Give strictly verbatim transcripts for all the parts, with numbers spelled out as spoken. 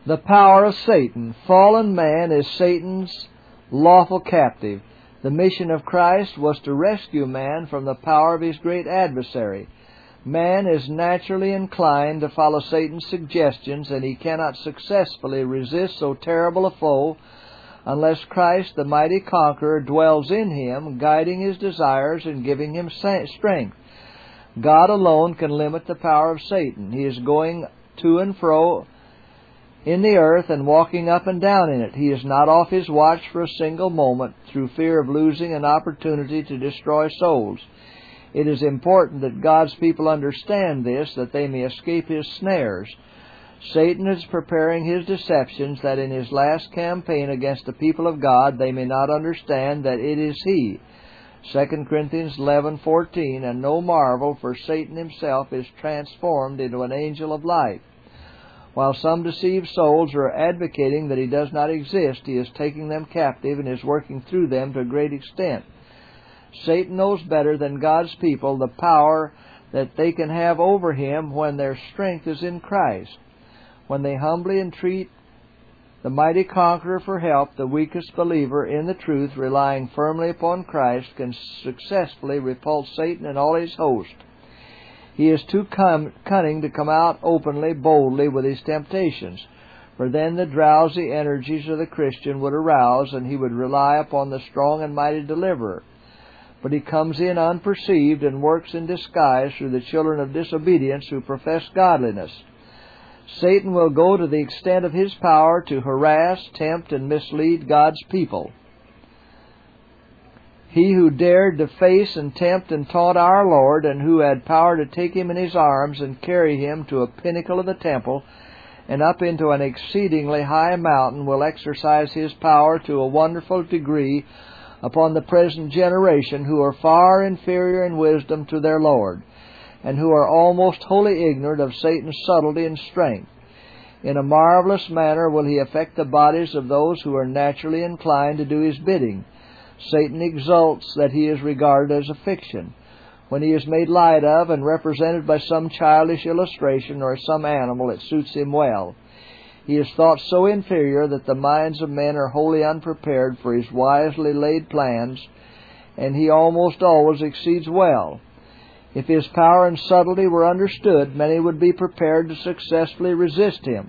The power of Satan. Fallen man is Satan's lawful captive. The mission of Christ was to rescue man from the power of his great adversary. Man is naturally inclined to follow Satan's suggestions, and he cannot successfully resist so terrible a foe unless Christ, the mighty conqueror, dwells in him, guiding his desires and giving him strength. God alone can limit the power of Satan. He is going to and fro in the earth and walking up and down in it. He is not off his watch for a single moment through fear of losing an opportunity to destroy souls. It is important that God's people understand this, that they may escape his snares. Satan is preparing his deceptions that in his last campaign against the people of God they may not understand that it is he. Second Corinthians eleven fourteen, and no marvel, for Satan himself is transformed into an angel of light. While some deceived souls are advocating that he does not exist, he is taking them captive and is working through them to a great extent. Satan knows better than God's people the power that they can have over him when their strength is in Christ. When they humbly entreat the mighty conqueror for help, the weakest believer in the truth, relying firmly upon Christ, can successfully repulse Satan and all his host. He is too cunning to come out openly, boldly with his temptations, for then the drowsy energies of the Christian would arouse, and he would rely upon the strong and mighty deliverer. But he comes in unperceived and works in disguise through the children of disobedience who profess godliness. Satan will go to the extent of his power to harass, tempt, and mislead God's people. He who dared to face and tempt and taunt our Lord, and who had power to take him in his arms and carry him to a pinnacle of the temple and up into an exceedingly high mountain, will exercise his power to a wonderful degree upon the present generation, who are far inferior in wisdom to their Lord, and who are almost wholly ignorant of Satan's subtlety and strength. In a marvelous manner will he affect the bodies of those who are naturally inclined to do his bidding. Satan exults that he is regarded as a fiction, when he is made light of and represented by some childish illustration or some animal that suits him well. He is thought so inferior that the minds of men are wholly unprepared for his wisely laid plans, and he almost always exceeds well. If his power and subtlety were understood, many would be prepared to successfully resist him.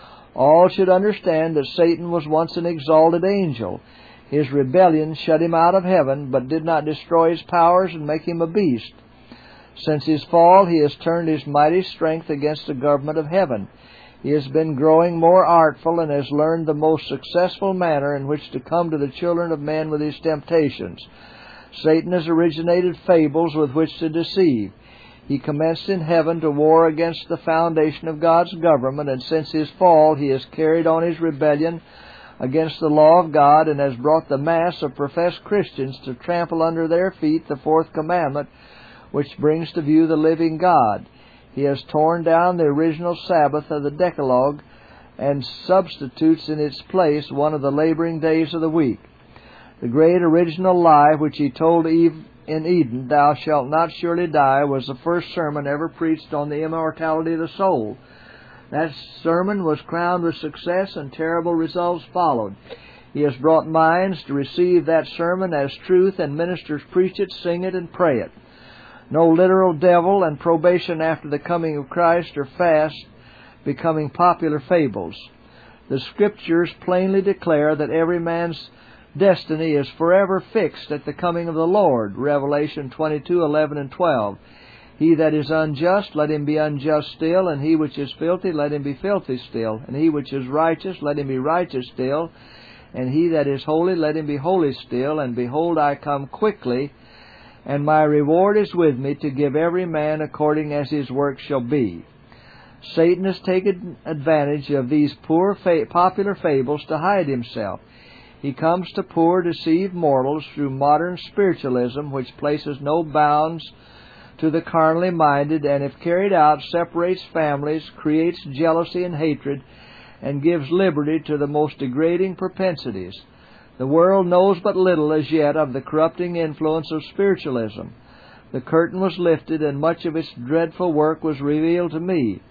All should understand that Satan was once an exalted angel. His rebellion shut him out of heaven, but did not destroy his powers and make him a beast. Since his fall, he has turned his mighty strength against the government of heaven. He has been growing more artful and has learned the most successful manner in which to come to the children of men with his temptations. Satan has originated fables with which to deceive. He commenced in heaven to war against the foundation of God's government, and since his fall he has carried on his rebellion against the law of God, and has brought the mass of professed Christians to trample under their feet the fourth commandment, which brings to view the living God. He has torn down the original Sabbath of the Decalogue and substitutes in its place one of the laboring days of the week. The great original lie which he told Eve in Eden, "Thou shalt not surely die," was the first sermon ever preached on the immortality of the soul. That sermon was crowned with success, and terrible results followed. He has brought minds to receive that sermon as truth, and ministers preach it, sing it, and pray it. No literal devil and probation after the coming of Christ are fast becoming popular fables. The Scriptures plainly declare that every man's destiny is forever fixed at the coming of the Lord. Revelation twenty-two, eleven and twelve. He that is unjust, let him be unjust still, and he which is filthy, let him be filthy still, and he which is righteous, let him be righteous still, and he that is holy, let him be holy still. And behold, I come quickly, and my reward is with me, to give every man according as his work shall be. Satan has taken advantage of these poor fa- popular fables to hide himself. He comes to poor, deceived mortals through modern spiritualism, which places no bounds to the carnally minded, and if carried out, separates families, creates jealousy and hatred, and gives liberty to the most degrading propensities. The world knows but little as yet of the corrupting influence of spiritualism. The curtain was lifted, and much of its dreadful work was revealed to me.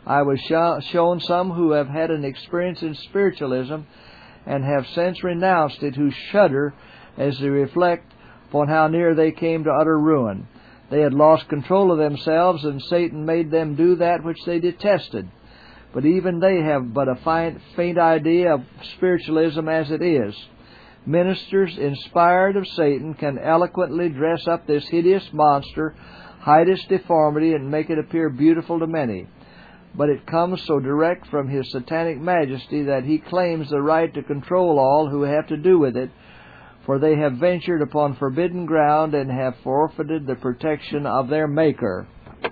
I was sh- shown some who have had an experience in spiritualism and have since renounced it, who shudder as they reflect upon how near they came to utter ruin. They had lost control of themselves, and Satan made them do that which they detested. But even they have but a faint idea of spiritualism as it is. Ministers inspired of Satan can eloquently dress up this hideous monster, hide its deformity, and make it appear beautiful to many. But it comes so direct from his satanic majesty that he claims the right to control all who have to do with it, for they have ventured upon forbidden ground and have forfeited the protection of their Maker.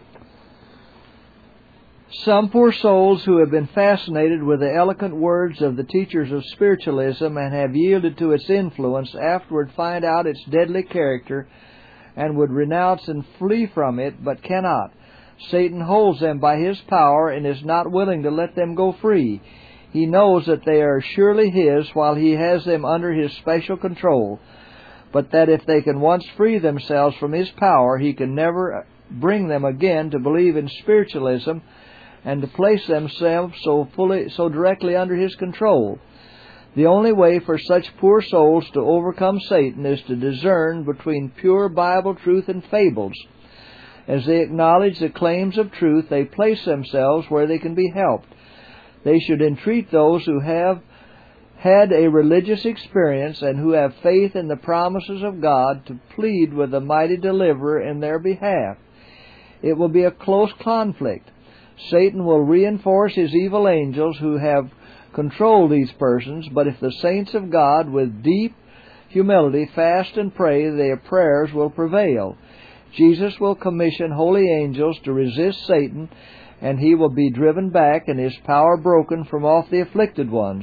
Some poor souls who have been fascinated with the eloquent words of the teachers of spiritualism and have yielded to its influence afterward find out its deadly character and would renounce and flee from it, but cannot. Satan holds them by his power and is not willing to let them go free. He knows that they are surely his while he has them under his special control, but that if they can once free themselves from his power, he can never bring them again to believe in spiritualism and to place themselves so fully, so directly under his control. The only way for such poor souls to overcome Satan is to discern between pure Bible truth and fables. As they acknowledge the claims of truth, they place themselves where they can be helped. They should entreat those who have had a religious experience and who have faith in the promises of God to plead with the mighty deliverer in their behalf. It will be a close conflict. Satan will reinforce his evil angels who have controlled these persons, but if the saints of God with deep humility fast and pray, their prayers will prevail. Jesus will commission holy angels to resist Satan, and he will be driven back and his power broken from off the afflicted ones.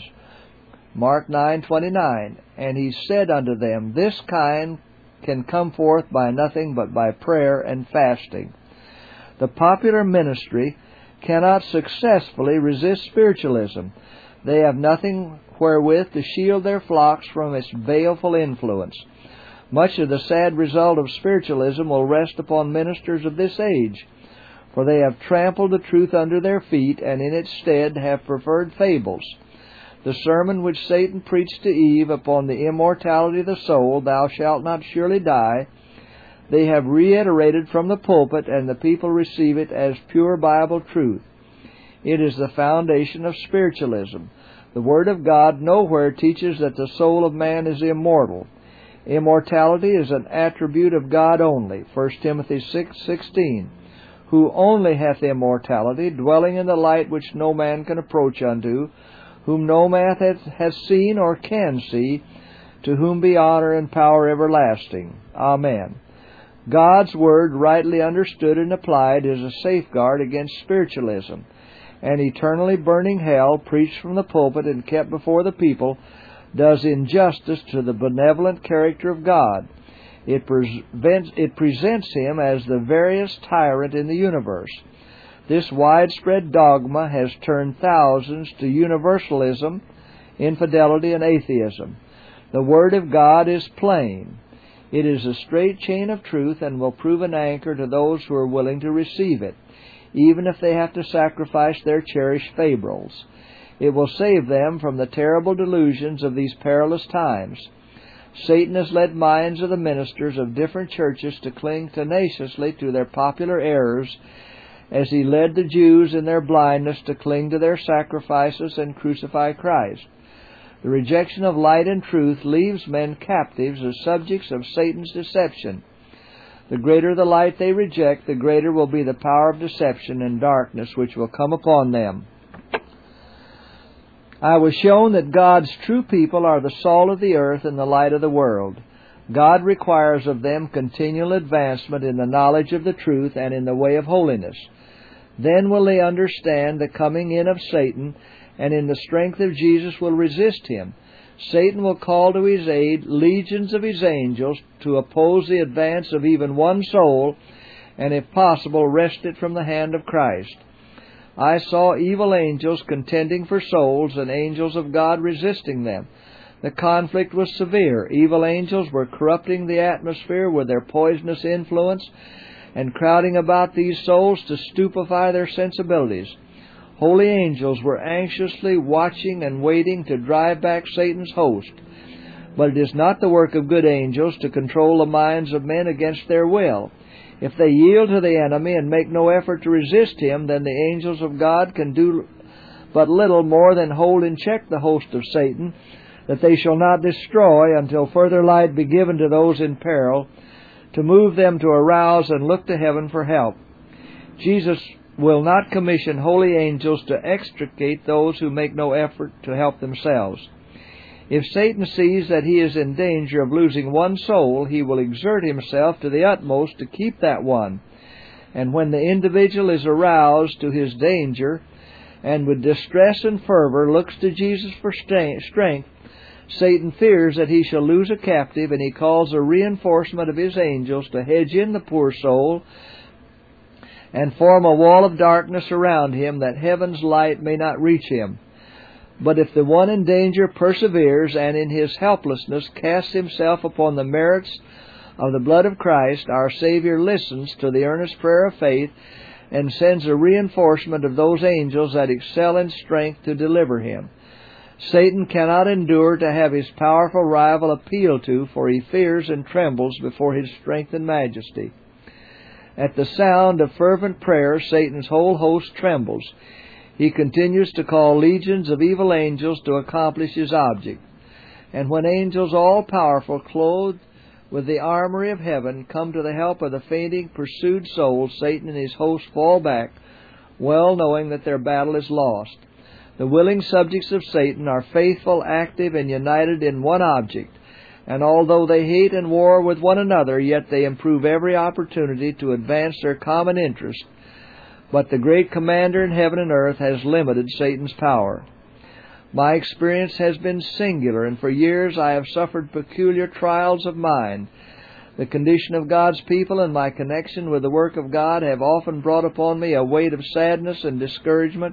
Mark nine twenty-nine. And he said unto them, This kind can come forth by nothing but by prayer and fasting. The popular ministry cannot successfully resist spiritualism. They have nothing wherewith to shield their flocks from its baleful influence. Much of the sad result of spiritualism will rest upon ministers of this age, for they have trampled the truth under their feet, and in its stead have preferred fables. The sermon which Satan preached to Eve upon the immortality of the soul, Thou shalt not surely die, they have reiterated from the pulpit, and the people receive it as pure Bible truth. It is the foundation of spiritualism. The Word of God nowhere teaches that the soul of man is immortal. Immortality is an attribute of God only. First Timothy six sixteen. Who only hath immortality, dwelling in the light which no man can approach unto, whom no man hath, hath seen or can see, to whom be honor and power everlasting. Amen. God's Word, rightly understood and applied, is a safeguard against spiritualism. An eternally burning hell, preached from the pulpit and kept before the people, does injustice to the benevolent character of God. It, prevents, it presents Him as the veriest tyrant in the universe. This widespread dogma has turned thousands to universalism, infidelity, and atheism. The Word of God is plain. It is a straight chain of truth and will prove an anchor to those who are willing to receive it, even if they have to sacrifice their cherished fables. It will save them from the terrible delusions of these perilous times. Satan has led minds of the ministers of different churches to cling tenaciously to their popular errors, as he led the Jews in their blindness to cling to their sacrifices and crucify Christ. The rejection of light and truth leaves men captives as subjects of Satan's deception. The greater the light they reject, the greater will be the power of deception and darkness which will come upon them. I was shown that God's true people are the salt of the earth and the light of the world. God requires of them continual advancement in the knowledge of the truth and in the way of holiness. Then will they understand the coming in of Satan, and in the strength of Jesus will resist him. Satan will call to his aid legions of his angels to oppose the advance of even one soul, and if possible wrest it from the hand of Christ. I saw evil angels contending for souls and angels of God resisting them. The conflict was severe. Evil angels were corrupting the atmosphere with their poisonous influence and crowding about these souls to stupefy their sensibilities. Holy angels were anxiously watching and waiting to drive back Satan's host. But it is not the work of good angels to control the minds of men against their will. If they yield to the enemy and make no effort to resist him, then the angels of God can do but little more than hold in check the host of Satan, that they shall not destroy until further light be given to those in peril, to move them to arouse and look to heaven for help. Jesus will not commission holy angels to extricate those who make no effort to help themselves. If Satan sees that he is in danger of losing one soul, he will exert himself to the utmost to keep that one. And when the individual is aroused to his danger, and with distress and fervor looks to Jesus for strength, Satan fears that he shall lose a captive, and he calls a reinforcement of his angels to hedge in the poor soul and form a wall of darkness around him, that heaven's light may not reach him. But if the one in danger perseveres, and in his helplessness casts himself upon the merits of the blood of Christ, our Savior listens to the earnest prayer of faith and sends a reinforcement of those angels that excel in strength to deliver him. Satan cannot endure to have his powerful rival appealed to, for he fears and trembles before his strength and majesty. At the sound of fervent prayer, Satan's whole host trembles. He continues to call legions of evil angels to accomplish his object. And when angels all-powerful, clothed with the armory of heaven, come to the help of the fainting, pursued soul, Satan and his host fall back, well knowing that their battle is lost. The willing subjects of Satan are faithful, active, and united in one object. And although they hate and war with one another, yet they improve every opportunity to advance their common interest. But the great Commander in heaven and earth has limited Satan's power. My experience has been singular, and for years I have suffered peculiar trials of mind. The condition of God's people and my connection with the work of God have often brought upon me a weight of sadness and discouragement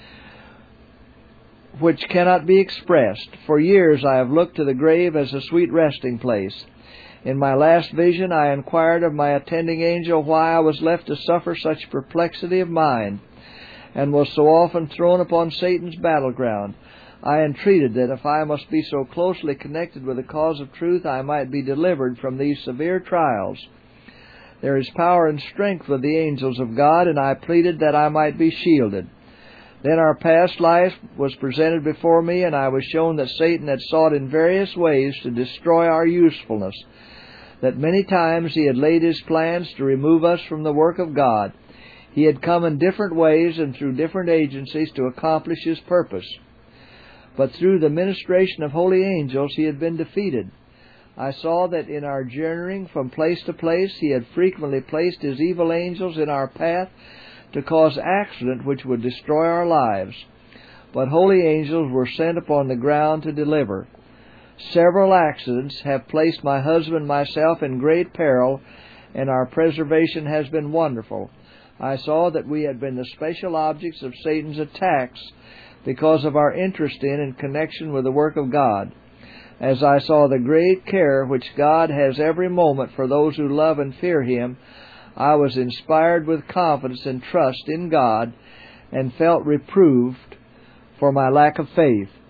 which cannot be expressed. For years I have looked to the grave as a sweet resting place. In my last vision I inquired of my attending angel why I was left to suffer such perplexity of mind, and was so often thrown upon Satan's battleground. I entreated that if I must be so closely connected with the cause of truth, I might be delivered from these severe trials. There is power and strength with the angels of God, and I pleaded that I might be shielded. Then our past life was presented before me, and I was shown that Satan had sought in various ways to destroy our usefulness, that many times he had laid his plans to remove us from the work of God. He had come in different ways and through different agencies to accomplish his purpose. But through the ministration of holy angels he had been defeated. I saw that in our journeying from place to place he had frequently placed his evil angels in our path to cause accident which would destroy our lives. But holy angels were sent upon the ground to deliver. Several accidents have placed my husband and myself in great peril, and our preservation has been wonderful. I saw that we had been the special objects of Satan's attacks because of our interest in and connection with the work of God. As I saw the great care which God has every moment for those who love and fear Him, I was inspired with confidence and trust in God, and felt reproved for my lack of faith.